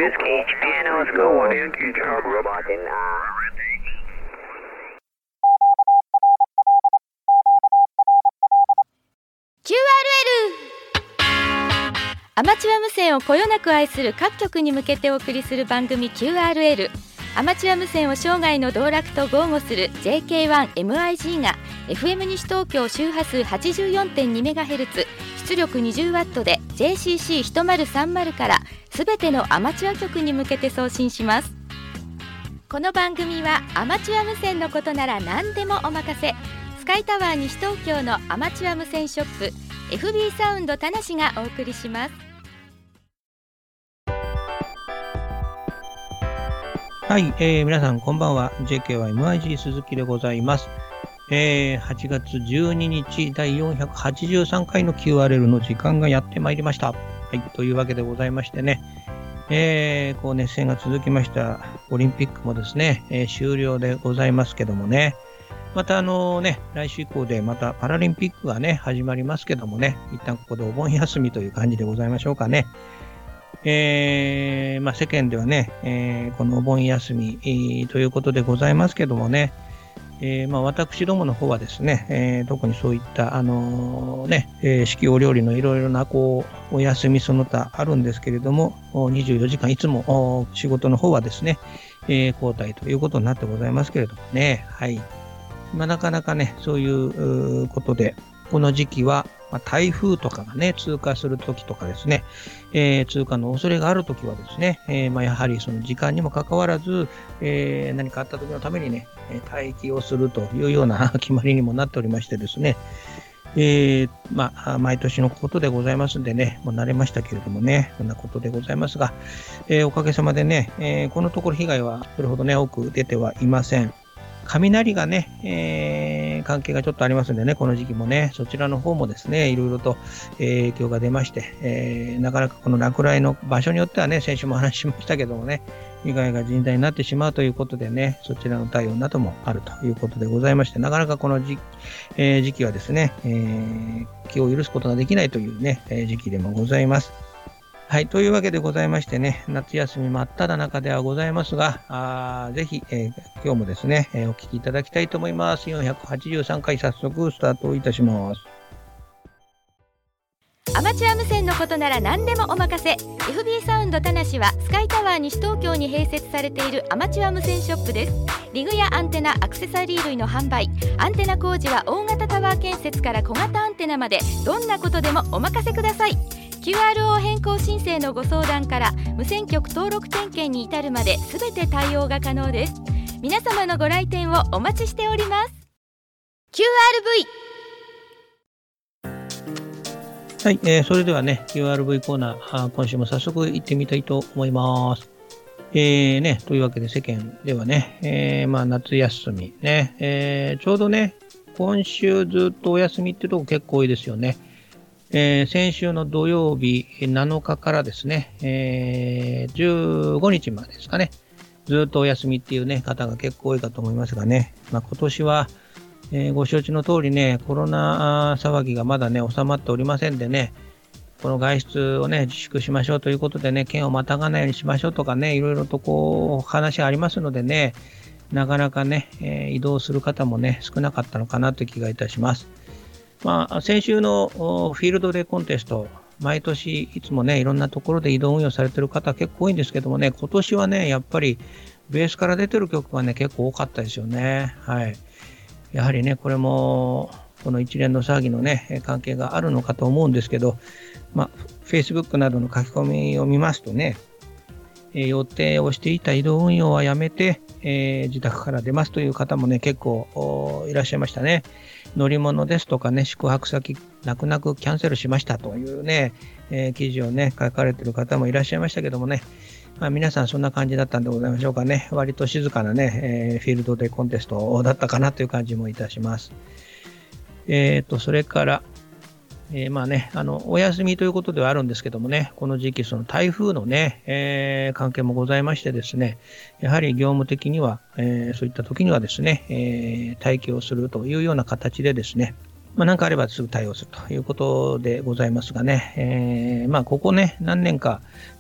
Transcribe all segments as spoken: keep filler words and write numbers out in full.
Just Cage pianos go on in, Cage hard robot in uh, キューアールエル アマチュア無線をこよなく愛する各局に向けてお送りする番組 キューアールエル。 アマチュア無線を生涯の道楽と豪語する ジェーケーワンエムアイジー が エフエム 西東京周波数 はちじゅうよんてんにメガヘルツ 出力 にじゅうワット で ジェーシーシーひとまるさんまる からすべてのアマチュア局に向けて送信します。この番組はアマチュア無線のことなら何でもお任せ、スカイタワー西東京のアマチュア無線ショップ エフビー サウンド田無がお送りします。 はい、えー、皆さんこんばんは。 ジェーケーワイエムアイジー 鈴木でございます。えー、はちがつじゅうににちだいよんひゃくはちじゅうさんかいの キューアールエル の時間がやってまいりました。はい、というわけでございましてね、えー、こう熱戦が続きましたオリンピックもですね、えー、終了でございますけどもね、またあのね、来週以降でまたパラリンピックがね、始まりますけどもね、一旦ここでお盆休みという感じでございましょうかね。えー、まあ世間ではね、えー、このお盆休み、えー、ということでございますけどもね、えー、まあ私どもの方はですね、えー、特にそういったあのー、ね、えー、四季折々のいろいろなこうお休みその他あるんですけれども、にじゅうよじかんいつも仕事の方はですね、えー、交代ということになってございますけれどもね、はい。まあ、なかなかね、そういうことで、この時期は、まあ、台風とかがね、通過するときとかですね、えー、通過の恐れがあるときはですね、えー、まあやはりその時間にもかかわらず、えー、何かあったときのためにね、待機をするというような決まりにもなっておりましてですね、えー、まあ、毎年のことでございますんでね、もう慣れましたけれどもね、そんなことでございますが、えー、おかげさまでね、えー、このところ被害はそれほどね、多く出てはいません。雷がね、えー、関係がちょっとありますんでね、この時期もね、そちらの方もですね、いろいろと、えー、影響が出まして、えー、なかなかこの落雷の場所によってはね、先週も話しましたけどもね、被害が甚大になってしまうということでね、そちらの対応などもあるということでございまして、なかなかこの時、えー、時期はですね、えー、気を許すことができないというね、えー、時期でもございます。はい。というわけでございましてね、夏休み真っ只中ではございますが、あぜひ、えー、今日もですね、えー、お聞きいただきたいと思います。よんひゃくはちじゅうさんかい早速スタートいたします。 アマチュア無線のことなら何でもお任せ。 エフビー サウンド田無はスカイタワー西東京に併設されているアマチュア無線ショップです。リグやアンテナ、アクセサリー類の販売、アンテナ工事は大型タワー建設から小型アンテナまで、どんなことでもお任せください。キューアールオー 変更申請のご相談から無線局登録点検に至るまで全て対応が可能です。皆様のご来店をお待ちしております。 キューアールブイ。 はい、えー、それではね、キューアールブイ コーナー、今週も早速行ってみたいと思います。えーね、というわけで世間ではね、えー、まあ夏休みね、えー、ちょうどね、今週ずっとお休みっていうとこ結構多いですよね。えー、先週の土曜日なのかからですね、えー、じゅうごにちまでですかね、ずっとお休みっていうね、方が結構多いかと思いますがね、まあ、今年は、えー、ご承知の通りね、コロナ騒ぎがまだね、収まっておりませんでね、この外出をね、自粛しましょうということでね、県をまたがないようにしましょうとかね、いろいろとこう、話ありますのでね、なかなかね、えー、移動する方もね、少なかったのかなという気がいたします。まあ、先週のフィールドデーコンテスト、毎年いつもね、いろんなところで移動運用されている方結構多いんですけどもね、今年はね、やっぱりベースから出てる曲がね、結構多かったですよね。はい。やはりね、これも、この一連の騒ぎのね、関係があるのかと思うんですけど、まあ、Facebook などの書き込みを見ますとね、えー、予定をしていた移動運用はやめて、えー、自宅から出ますという方もね、結構いらっしゃいましたね。乗り物ですとかね、宿泊先、泣く泣くキャンセルしましたというね、えー、記事をね、書かれている方もいらっしゃいましたけどもね、まあ、皆さんそんな感じだったんでございましょうかね。割と静かなね、えー、フィールドでコンテストだったかなという感じもいたします。えっと、それから、えー、まあね、あの、お休みということではあるんですけどもね、この時期、その台風のね、えー、関係もございましてですね、やはり業務的には、えー、そういった時にはですね、えー、待機をするというような形でですね、まあ何かあればすぐ対応するということでございますがね、えー、まあここね、何年か、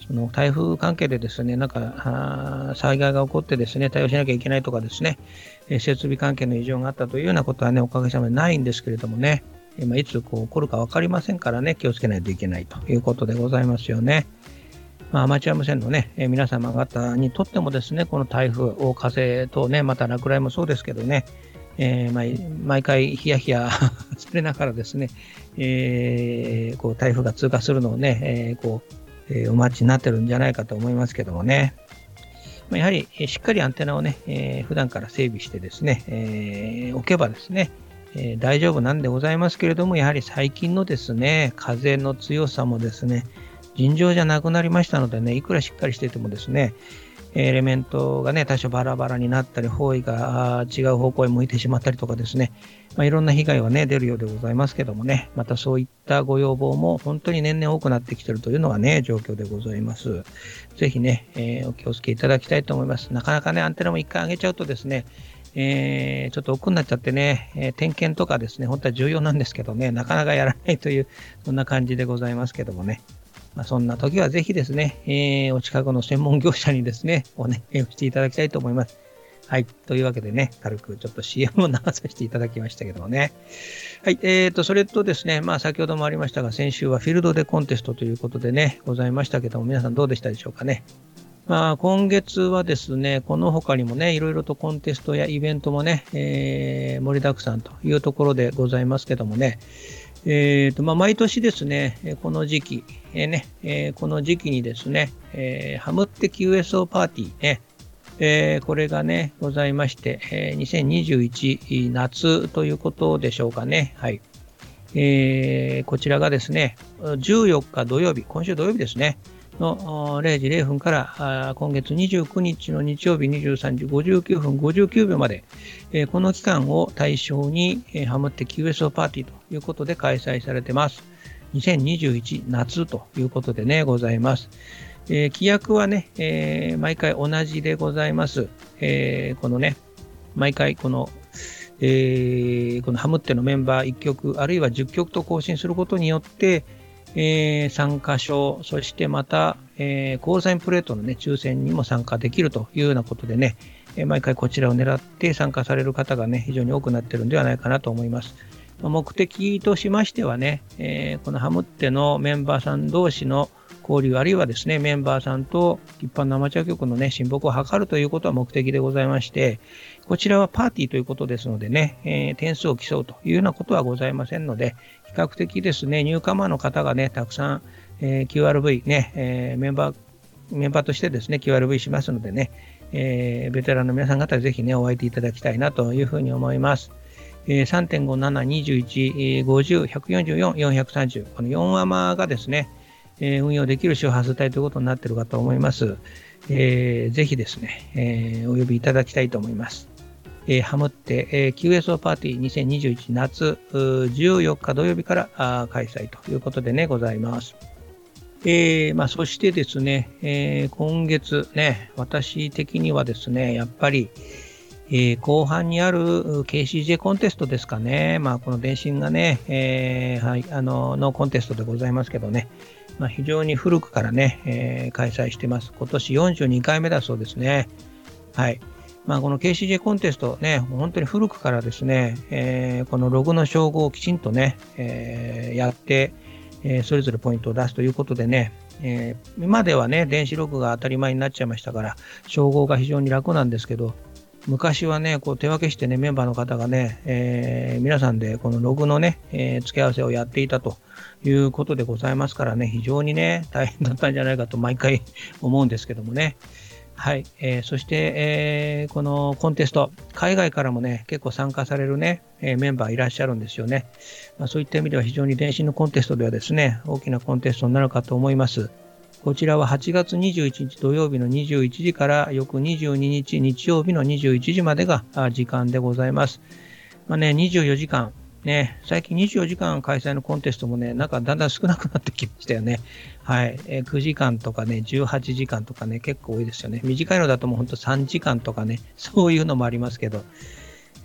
その台風関係でですね、なんか災害が起こってですね、対応しなきゃいけないとかですね、設備関係の異常があったというようなことはね、おかげさまでないんですけれどもね、いつこう起こるか分かりませんからね、気をつけないといけないということでございますよね。まあ、アマチュア無線のね、え皆様方にとってもですね、この台風、大風とね、また落雷もそうですけどね、えー、毎, 毎回ヒヤヒヤされながらですね、えー、こう台風が通過するのをね、えー、こう、えー、お待ちになってるんじゃないかと思いますけどもね。まあ、やはり、えー、しっかりアンテナをね、えー、普段から整備してですね、えー、置けばですね、えー、大丈夫なんでございますけれども、やはり最近のですね、風の強さもですね、尋常じゃなくなりましたのでね、いくらしっかりしていてもですね、エレメントがね、多少バラバラになったり、方位が違う方向へ向いてしまったりとかですね、まあ、いろんな被害はね、出るようでございますけどもね、またそういったご要望も本当に年々多くなってきているというのがね、状況でございます。ぜひね、えー、お気をつけいただきたいと思います。なかなかね、アンテナも一回上げちゃうとですね、えー、ちょっと億劫になっちゃってね、えー、点検とかですね、本当は重要なんですけどね、なかなかやらないという、そんな感じでございますけどもね。まあ、そんな時はぜひですね、えー、お近くの専門業者にですね、お願いをしていただきたいと思います。はい。というわけでね、軽くちょっと シーエム を流させていただきましたけどもね。はい。えーと、それとですね、まあ先ほどもありましたが、先週はフィールドでコンテストということでね、ございましたけども、皆さんどうでしたでしょうかね。まあ今月はですね、この他にもね、いろいろとコンテストやイベントもね、えー、盛りだくさんというところでございますけどもね、えーとまあ、毎年ですね、この時期、えーねえー、この時期にですね、えー、ハムって キューエスオー パーティーね、えー、これがね、ございまして、えー、にせんにじゅういち夏ということでしょうかね。はい。えー、こちらがですね、じゅうよっか土曜日、今週土曜日ですね、のれいじれいふんから今月にじゅうくにちの日曜日にじゅうさんじごじゅうきゅうふんごじゅうきゅうびょうまで、この期間を対象にハムって キューエスオー パーティーということで開催されてます。にせんにじゅういち夏ということでね、ございます。えー、規約はね、えー、毎回同じでございます。えー、このね、毎回この、えー、このハムってのメンバーいっきょく、あるいはじゅっきょくと更新することによって、えー、参加賞、そしてまた、えー、コールサインプレートのね、抽選にも参加できるというようなことでね、えー、毎回こちらを狙って参加される方がね、非常に多くなっているんではないかなと思います。目的としましてはね、えー、このハムってのメンバーさん同士の交流、あるいはですね、メンバーさんと一般のアマチュア局のね、親睦を図るということは目的でございまして、こちらはパーティーということですのでね、えー、点数を競うというようなことはございませんので、比較的ですね、ニューカマーの方がね、たくさん、えー、キューアールブイ ね、えー、メンバー、メンバーとしてですね、キューアールブイ しますのでね、えー、ベテランの皆さん方ぜひね、お相手いただきたいなというふうに思います。さんてんご、なな、にじゅういち、ごじゅう、ひゃくよんじゅうよん、よんひゃくさんじゅう、このよんアマがですね、えー、運用できる周波数帯ということになっているかと思います。えー、ぜひですね、えー、お呼びいただきたいと思います。えー、ハムって、えー、キューエスオー パーティーにせんにじゅういち夏じゅうよっか土曜日からあ開催ということでね、ございます。えーまあ、そしてですね、えー、今月ね、私的にはですね、やっぱり、えー、後半にある ケーシージェー コンテストですかね。まあ、この電信がね、えー、はい、あの、のコンテストでございますけどね。まあ、非常に古くからね、えー、開催してます。今年よんじゅうにかいめだそうですね。はい。まあ、この ケーシージェー コンテストね、本当に古くからですね、えー、このログの照合をきちんとね、えー、やって、えー、それぞれポイントを出すということでね、えー、今ではね、電子ログが当たり前になっちゃいましたから、照合が非常に楽なんですけど、昔はね、こう手分けしてね、メンバーの方がね、えー、皆さんでこのログのね、えー、付け合わせをやっていたということでございますからね、非常にね、大変だったんじゃないかと毎回思うんですけどもね。はい。えー、そして、えー、このコンテスト、海外からもね、結構参加されるね、えー、メンバーいらっしゃるんですよね。まあ、そういった意味では非常に電信のコンテストではですね、大きなコンテストになるかと思います。こちらははちがつにじゅういちにち土曜日のにじゅういちじから翌にじゅうににち日曜日のにじゅういちじまでが時間でございます。まあね、にじゅうよじかん。ね、最近にじゅうよじかん開催のコンテストもね、なんかだんだん少なくなってきましたよね。はい。えー、くじかんとかね、じゅうはちじかんとかね、結構多いですよね。短いのだともうほんとさんじかんとかね、そういうのもありますけど、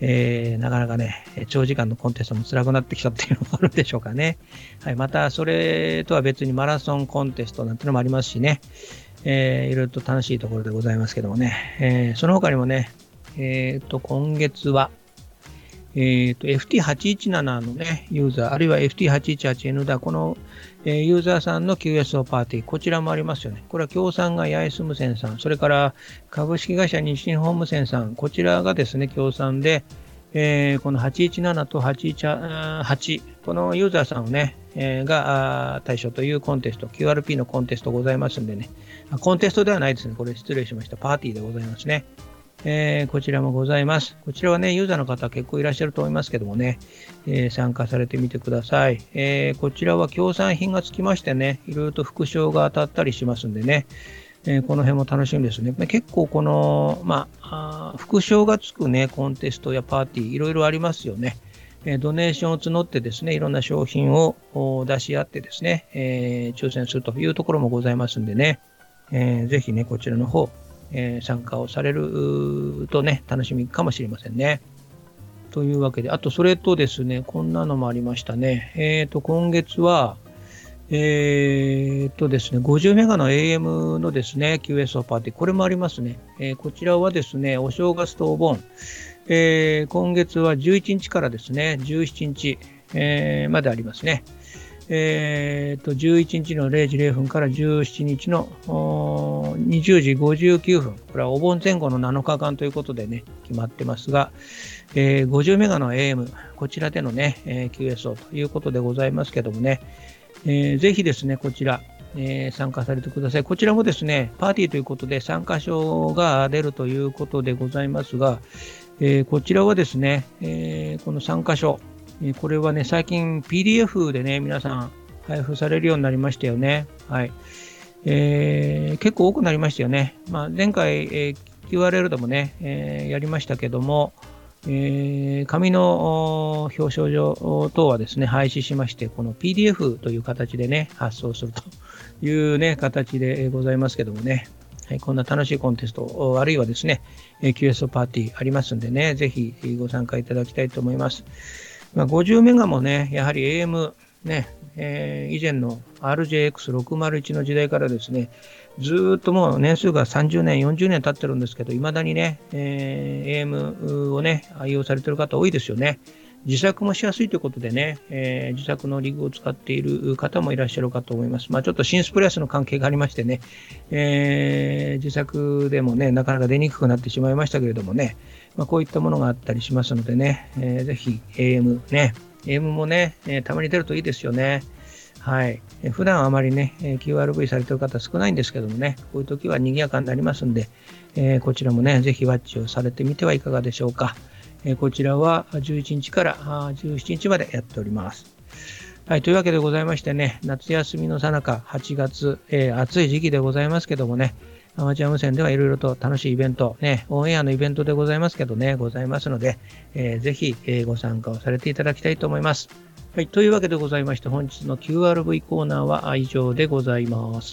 えー、なかなかね、長時間のコンテストも辛くなってきたっていうのもあるでしょうかね。はい、また、それとは別にマラソンコンテストなんてのもありますしね、えー、いろいろと楽しいところでございますけどもね、えー、その他にもね、えー、と今月は、えー、と エフティーはちいちなな のね、ユーザー、あるいは エフティーはちいちはちエヌ だ、この、えー、ユーザーさんの キューエスオー パーティー、こちらもありますよね。これは協賛が八重洲無線さん、それから株式会社西日本無線さん、こちらがですね、協賛で、えー、このはちいちななとはちいちはち、このユーザーさんをね、えー、が対象というコンテスト、キューアールピー のコンテストございますんでね、コンテストではないですね、これ失礼しました、パーティーでございますね。えー、こちらもございます。こちらはね、ユーザーの方結構いらっしゃると思いますけどもね、えー、参加されてみてください。えー、こちらは協賛品がつきましてね、いろいろと副賞が当たったりしますんでね、えー、この辺も楽しみですね。結構この、まあ、あ副賞がつくね、コンテストやパーティー、いろいろありますよね。えー、ドネーションを募ってですね、いろんな商品を出し合ってですね、えー、抽選するというところもございますんでね、えー、ぜひね、こちらの方、えー、参加をされるとね、楽しみかもしれませんね。というわけで、あとそれとですね、こんなのもありましたね。えっと、今月は、えっとですね、ごじゅうメガの エーエム のですね、キューエスオー パーティー、これもありますね。えー、こちらはですね、お正月とお盆、えー、今月はじゅういちにちからですね、じゅうしちにち、えー、までありますね。えー、とじゅういちにちのれいじれいふんからじゅうしちにちのにじゅうじごじゅうきゅうふん、これはお盆前後のなのかかんということでね、決まってますが、えー、ごじゅうメガの エーエム、こちらでのね、えー、キューエスオー ということでございますけどもね、えー、ぜひですね、こちら、えー、参加されてください。こちらもですね、パーティーということで参加賞が出るということでございますが、えー、こちらはですね、えー、この参加賞、これはね、最近 ピーディーエフ でね、皆さん配布されるようになりましたよね。はい。えー、結構多くなりましたよね。まあ、前回、えー、キューアールエル でもね、えー、やりましたけども、えー、紙の表彰状等はですね、廃止しまして、この ピーディーエフ という形でね、発送するというね、形でございますけどもね。はい、こんな楽しいコンテスト、あるいはですね、キューエスオー パーティーありますんでね、ぜひご参加いただきたいと思います。まあ、ごじゅうメガもね、やはり エーエム、ね、えー、以前の アールジェーエックスろくまるいち の時代からですね、ずーっともう年数がさんじゅうねん、よんじゅうねん経ってるんですけど、未だにね、えー、エーエム をね、愛用されてる方多いですよね。自作もしやすいということでね、えー、自作のリグを使っている方もいらっしゃるかと思います。まあちょっとシンスプレスの関係がありましてね、えー、自作でもね、なかなか出にくくなってしまいましたけれどもね、まあ、こういったものがあったりしますのでね、えー、ぜひ エーエム ね、エーエム もね、えー、たまに出るといいですよね。はい。えー、普段あまりね、キューアールブイ されている方少ないんですけどもね、こういう時は賑やかになりますんで、えー、こちらもね、ぜひワッチをされてみてはいかがでしょうか。えー、こちらはじゅういちにちからじゅうしちにちまでやっております。はい。というわけでございましてね、夏休みの最中、はちがつ、えー、暑い時期でございますけどもね、アマチュア無線ではいろいろと楽しいイベント、ね、オンエアのイベントでございますけどね、ございますので、えー、ぜひ、えー、ご参加をされていただきたいと思います。はい。というわけでございまして、本日の キューアールブイ コーナーは以上でございます。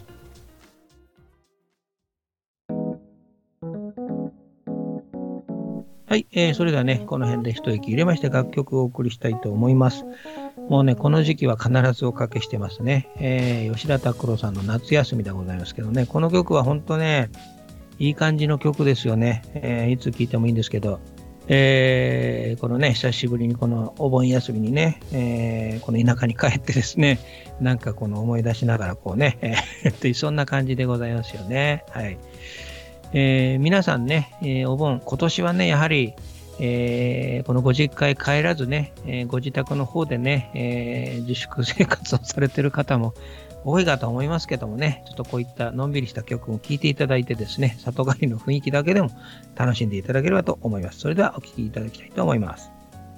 はい。えー、それではね、この辺で一息入れまして楽曲をお送りしたいと思います。もうね、この時期は必ずおかけしてますね。えー、吉田拓郎さんの夏休みでございますけどね、この曲は本当ね、いい感じの曲ですよね。えー、いつ聴いてもいいんですけど、えー、このね、久しぶりにこのお盆休みにね、えー、この田舎に帰ってですね、なんかこの思い出しながらこうね、えー、そんな感じでございますよね。はい。えー、皆さんね、えー、お盆、今年はね、やはり、えー、このご実家へ帰らずね、えー、ご自宅の方でね、えー、自粛生活をされている方も多いかと思いますけどもね、ちょっとこういったのんびりした曲を聴いていただいてですね、里帰りの雰囲気だけでも楽しんでいただければと思います。それではお聴きいただきたいと思います。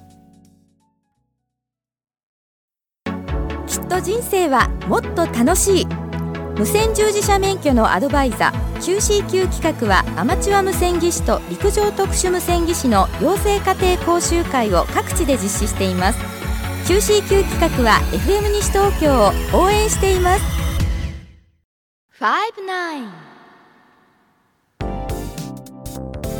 きっと人生はもっと楽しい。無線従事者免許のアドバイザー キューシーキュー 企画はアマチュア無線技師と陸上特殊無線技師の養成家庭講習会を各地で実施しています。 キューシーキュー 企画は エフエム 西東京を応援しています。ファイブナイン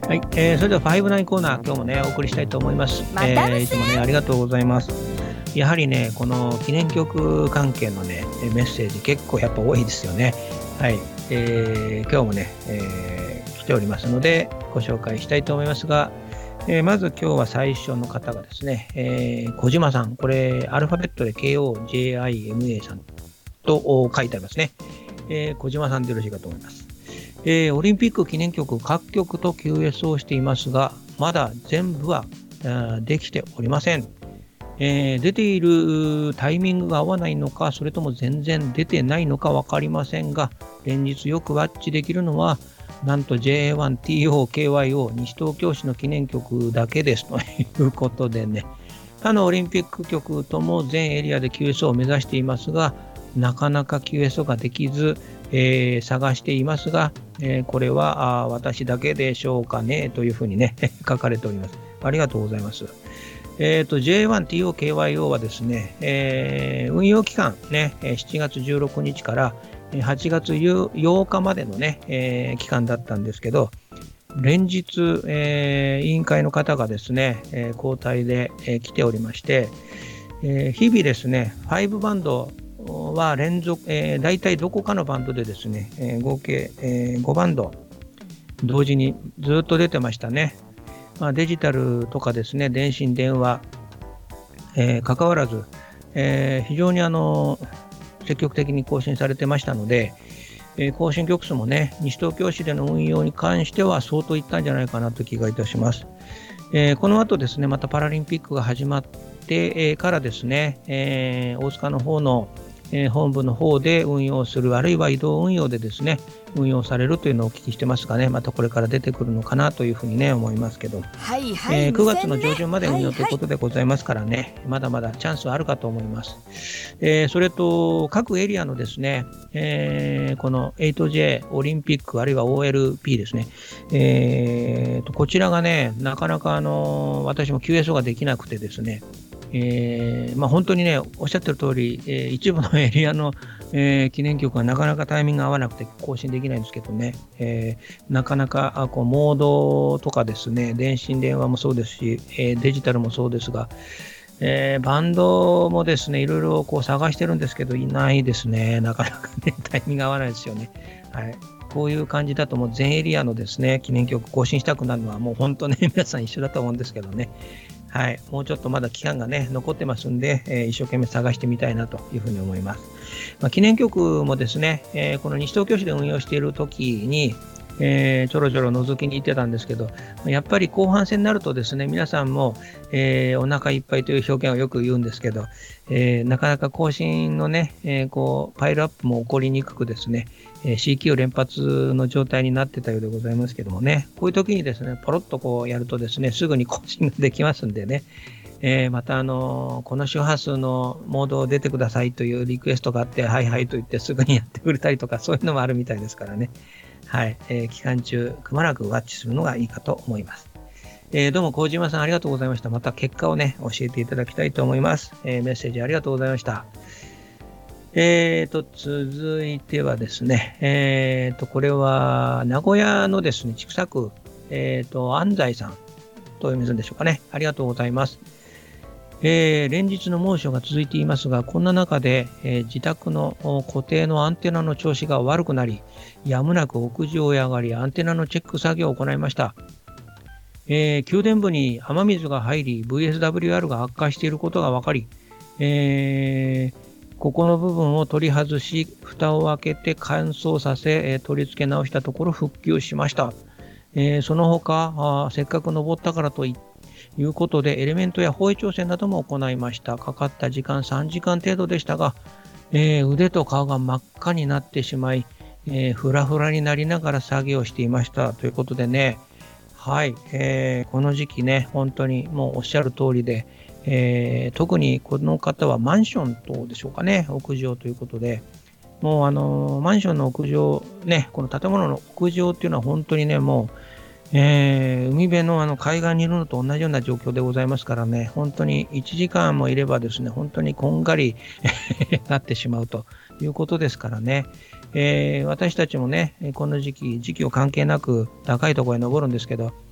はい、えー、それではファイブナインコーナー、今日もねお送りしたいと思います。 またむせ、 えー、いつもねありがとうございます。やはりねこの記念曲関係のねメッセージ結構やっぱ多いですよね。はい、えー、今日もね、えー、来ておりますのでご紹介したいと思いますが、えー、まず今日は最初の方がですね、えー、小島さん、これアルファベットで ケーオージェーアイエムエー さんと書いてありますね。えー、小島さんでよろしいかと思います。えー、オリンピック記念曲各曲と キューエス をしていますが、まだ全部はできておりません。えー、出ているタイミングが合わないのか、それとも全然出てないのか分かりませんが、連日よくワッチできるのはなんと ジェイエーワンティーオーケーワイオー 西東京市の記念曲だけですということでね、他のオリンピック曲とも全エリアで キューエス を目指していますが、なかなか キューエス ができず、えー、探していますが、えー、これはあ私だけでしょうかねというふうにね書かれております。ありがとうございます。えーと、ジェイエーワンティーオーケーワイオー はですね、えー、運用期間ね、しちがつじゅうろくにちからはちがつようかまでのね、えー、期間だったんですけど、連日、えー、委員会の方がですね、えー、交代で、えー、来ておりまして、えー、日々ですね、ごバンドは連続、えー、大体どこかのバンドでですね、えー、合計、えー、ごバンド同時にずっと出てましたね。まあ、デジタルとかですね、電信、電話、えー、関わらず、えー、非常にあの積極的に更新されてましたので、えー、更新曲数もね、西東京市での運用に関しては相当いったんじゃないかなという気がいたします。えー、この後ですね、またパラリンピックが始まってからですね、えー、大塚の方のえー、本部の方で運用する、あるいは移動運用でですね運用されるというのをお聞きしてますがね、またこれから出てくるのかなというふうにね思いますけど、 はいはい、 えー、くがつの上旬まで運用ということでございますからね、はいはい、まだまだチャンスはあるかと思います。えー、それと各エリアのですね、えー、この エイトジェー オリンピックあるいは オーエルピー ですね、えー、とこちらがねなかなかあの私も キューエス ができなくてですね、えーまあ、本当にねおっしゃってる通り、えー、一部のエリアの、えー、記念曲がなかなかタイミングが合わなくて更新できないんですけどね、えー、なかなかあこうモードとかですね、電信電話もそうですし、えー、デジタルもそうですが、えー、バンドもですねいろいろこう探してるんですけどいないですね。なかなかねタイミングが合わないですよね。はい、こういう感じだともう全エリアのですね記念曲更新したくなるのはもう本当ね皆さん一緒だと思うんですけどね。はい、もうちょっとまだ期間がね残ってますんで、えー、一生懸命探してみたいなというふうに思います。まあ、記念曲もですね、えー、この西東京市で運用している時に、えー、ちょろちょろ覗きに行ってたんですけど、やっぱり後半戦になるとですね皆さんも、えー、お腹いっぱいという表現をよく言うんですけど、えー、なかなか更新のね、えー、こうパイルアップも起こりにくくですね、えー、シーキュー 連発の状態になってたようでございますけどもね、こういう時にですねポロッとこうやるとですねすぐに更新ができますんでね、えー、またあのー、この周波数のモードを出てくださいというリクエストがあってはいはいと言ってすぐにやってくれたりとかそういうのもあるみたいですからね、はい、えー、期間中くまなくワッチするのがいいかと思います。えー、どうも小島さんありがとうございました。また結果をね教えていただきたいと思います。えー、メッセージありがとうございました。えーと続いてはですね、えーとこれは名古屋のですね千種区、えーと安西さんと読みするんでしょうかね。ありがとうございます。えー、連日の猛暑が続いていますが、こんな中で、えー、自宅の固定のアンテナの調子が悪くなり、やむなく屋上へ上がりアンテナのチェック作業を行いました。えー、給電部に雨水が入り ブイエスダブリューアール が悪化していることが分かり、えー、ここの部分を取り外し蓋を開けて乾燥させ、えー、取り付け直したところ復旧しました。えー、その他あせっかく登ったからといっていうことでエレメントや方位調整なども行いました。かかった時間さんじかん程度でしたが、えー、腕と顔が真っ赤になってしまい、えー、フラフラになりながら作業していましたということでね、はい、えー、この時期ね本当にもうおっしゃる通りで、えー、特にこの方はマンション等でしょうかね、屋上ということで、もうあのー、マンションの屋上ね、この建物の屋上っていうのは本当にねもうえー、海辺 の, あの海岸にいるのと同じような状況でございますからね、本当にいちじかんもいればですね本当にこんがりなってしまうということですからね、えー、私たちもねこの時期時期を関係なく高いところへ登るんですけど、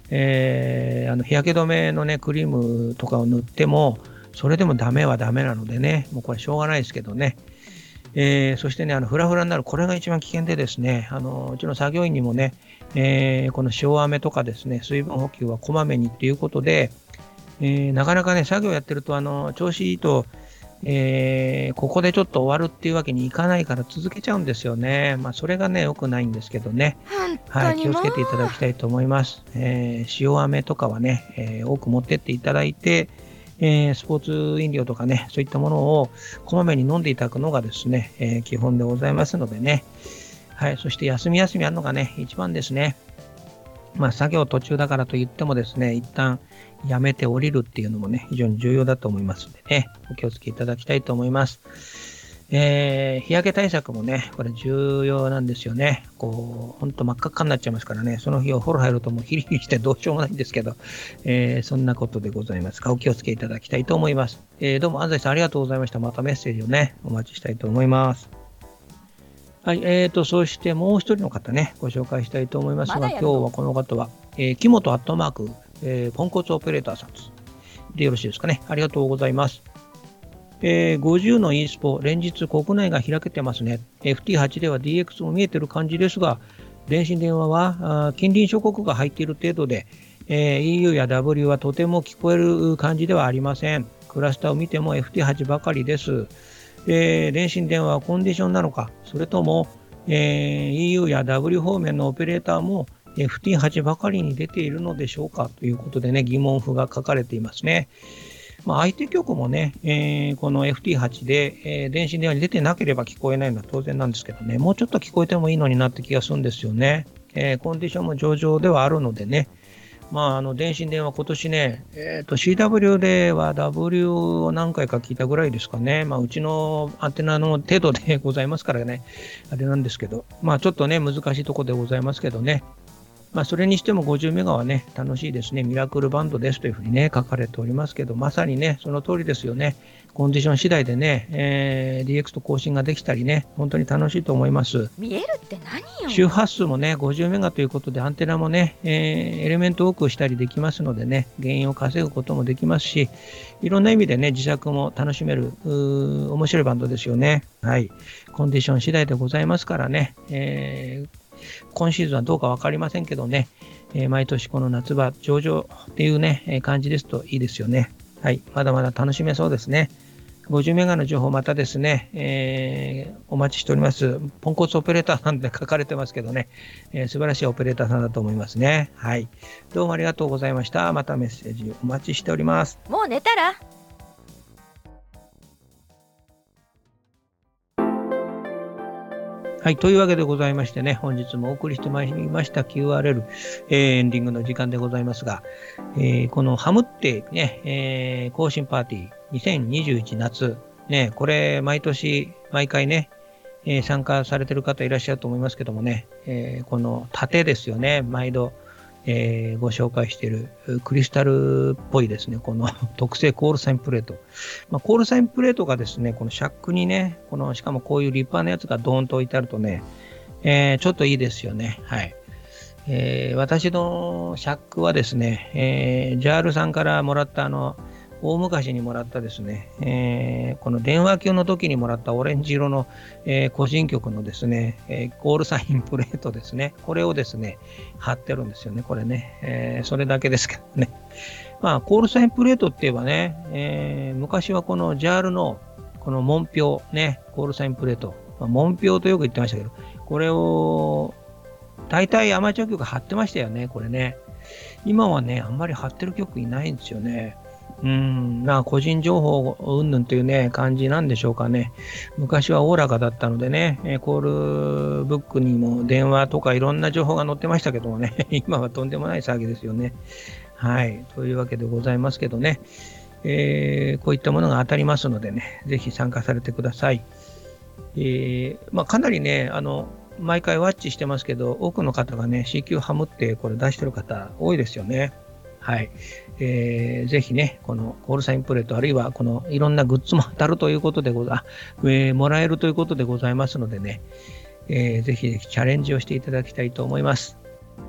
えー、あの日焼け止めのね、クリームとかを塗っても、それでもダメはダメなのでね、もうこれしょうがないですけどね。えー、そしてね、あのフラフラになる、これが一番危険でですね、あのうちの作業員にもね、えー、この塩飴とかですね、水分補給はこまめにっていうことで、えー、なかなかね、作業やってると、あの調子いいと、えー、ここでちょっと終わるっていうわけにいかないから続けちゃうんですよね。まあ、それがね、良くないんですけどね。はい、気をつけていただきたいと思います。えー、塩飴とかはね、えー、多く持ってっていただいて、えー、スポーツ飲料とかね、そういったものをこまめに飲んでいただくのがですね、えー、基本でございますのでね。はい、そして休み休みあるのがね、一番ですね。まあ、作業途中だからといってもですね、一旦やめて降りるっていうのもね、非常に重要だと思いますのでね、お気をつけいただきたいと思います。えー、日焼け対策もね、これ重要なんですよね。こう、ほんと真っ赤っかになっちゃいますからね、その日お風呂入るともうヒリヒリしてどうしようもないんですけど、えー、そんなことでございますが、お気をつけいただきたいと思います。えー、どうも安西さんありがとうございました。またメッセージをね、お待ちしたいと思います。はい、えーと、そしてもう一人の方ね、ご紹介したいと思いますが、ま今日はこの方は、えー、木本アットマーク、えー、ポンコツオペレーターさんです。でよろしいですかね。ありがとうございます。えー、ごじゅうの e スポ、連日国内が開けてますね。エフティーはち では ディーエックス も見えてる感じですが、電信電話は近隣諸国が入っている程度で、えー、イーユー や ダブリュー はとても聞こえる感じではありません。クラスターを見ても エフティーはち ばかりです。えー、電信電話はコンディションなのか、それとも、えー、イーユー や ダブリュー 方面のオペレーターも エフティーはち ばかりに出ているのでしょうかということでね、疑問符が書かれていますね。まあ、相手局もね、えー、この エフティーはち で、えー、電信電話に出てなければ聞こえないのは当然なんですけどね、もうちょっと聞こえてもいいのになって気がするんですよね。えー、コンディションも上々ではあるのでね、まあ、あの電信電話、今年ね、えーと、シーダブリュー では ダブリュー を何回か聞いたぐらいですかね。まあ、うちのアンテナの程度でございますからね、あれなんですけど、まあ、ちょっとね、難しいところでございますけどね。まあ、それにしてもごじゅうメガはね、楽しいですね。ミラクルバンドですというふうにね、書かれておりますけど、まさにね、その通りですよね。コンディション次第でね、えー、ディーエックス と更新ができたりね、本当に楽しいと思います。 見えるって何よ。 周波数もね、ごじゅうメガということで、アンテナもね、えー、エレメント多くしたりできますのでね、原因を稼ぐこともできますし、いろんな意味でね、自作も楽しめる、面白いバンドですよね。はい。コンディション次第でございますからね、えー今シーズンはどうか分かりませんけどね、えー、毎年この夏場上々っていうね、えー、感じですといいですよね。はい、まだまだ楽しめそうですね。ごじゅうメガの情報またですね、えー、お待ちしております。ポンコツオペレーターさんで書かれてますけどね、えー、素晴らしいオペレーターさんだと思いますね。はい、どうもありがとうございました。またメッセージお待ちしております。 もう寝たらはい。というわけでございましてね、本日もお送りしてまいりました キューアールエル、えー、エンディングの時間でございますが、えー、このハムってね、えー、更新パーティーにせんにじゅういち夏、ね、これ毎年、毎回ね、えー、参加されてる方いらっしゃると思いますけどもね、えー、この盾ですよね、毎度、えー、ご紹介しているクリスタルっぽいですね、この特製コールサインプレート。まあ、コールサインプレートがですね、このシャックにね、このしかもこういう立派なやつがドーンと置いてあるとね、えー、ちょっといいですよね。はい。えー、私のシャックはですね、えー、ジャールさんからもらったあの、大昔にもらったですね、えー、この電話機の時にもらったオレンジ色の、えー、個人局のですね、えー、コールサインプレートですね、これをですね、貼ってるんですよね、これね、えー、それだけですけどね。まあ、コールサインプレートって言えばね、えー、昔はこの ジャール のこの門標ね、コールサインプレート、まあ、門標とよく言ってましたけど、これを大体アマチュア局貼ってましたよね、これね。今はね、あんまり貼ってる局いないんですよね。うん、まあ個人情報云々というね、感じなんでしょうかね。昔はおおらかだったのでね、コールブックにも電話とかいろんな情報が載ってましたけどもね、今はとんでもない騒ぎですよね。はい。というわけでございますけどね、えー、こういったものが当たりますのでね、ぜひ参加されてください。えー、まあかなりね、あの、毎回ワッチしてますけど、多くの方がね、シーキュー ハムってこれ出してる方多いですよね。はい。えー、ぜひね、このコールサインプレート、あるいはこのいろんなグッズも当たるということでござ、えー、もらえるということでございますのでね、えー、ぜひぜひチャレンジをしていただきたいと思います。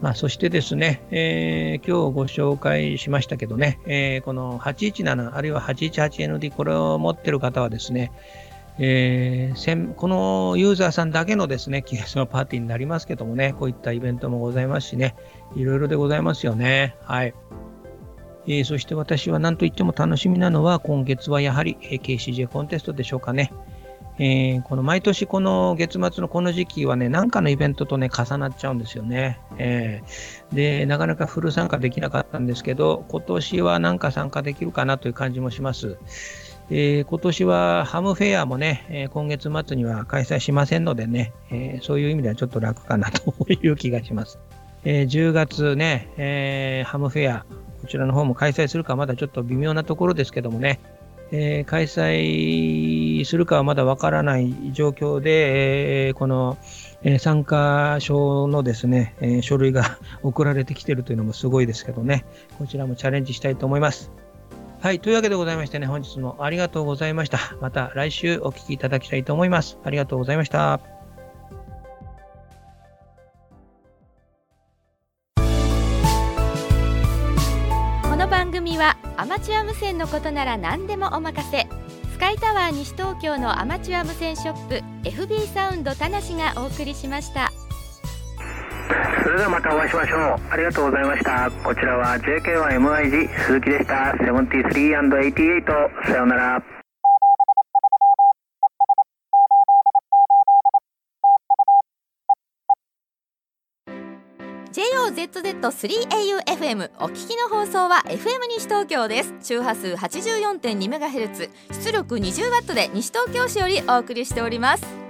まあ、そしてですね、えー、今日ご紹介しましたけどね、えー、このはちいちななあるいは はちいちはちエヌディー これを持っている方はですね、えー、このユーザーさんだけのですね、キースのパーティーになりますけどもね、こういったイベントもございますしね、いろいろでございますよね。はい。えー、そして私は何といっても楽しみなのは、今月はやはり ケーシージェー コンテストでしょうかね。えー、この毎年この月末のこの時期はね、何かのイベントとね、重なっちゃうんですよね。えー、で、なかなかフル参加できなかったんですけど、今年は何か参加できるかなという感じもします。えー、今年はハムフェアもね、えー、今月末には開催しませんのでね、えー、そういう意味ではちょっと楽かなという気がします。えー、じゅうがつね、えー、ハムフェア、こちらの方も開催するかまだちょっと微妙なところですけどもね、えー、開催するかはまだわからない状況で、えー、この、えー、参加証のですね、えー、書類が送られてきているというのもすごいですけどね、こちらもチャレンジしたいと思います。はい、というわけでございましてね、本日もありがとうございました。また来週お聞きいただきたいと思います。ありがとうございました。 この番組はアマチュア無線のことなら何でもお任せ、スカイタワー西東京のアマチュア無線ショップ エフビー サウンド田無がお送りしました。 それではまたお会いしましょう。ありがとうございました。こちらは ジェーケーワンエムアイジー 鈴木でした。ななじゅうさんアンドはちじゅうはち、さようなら。 ジェイオーゼットゼットスリーエーユーエフエム お聞きの放送は エフエム 西東京です。周波数 はちじゅうよんてんにメガヘルツ、出力 にじゅうワット で西東京市よりお送りしております。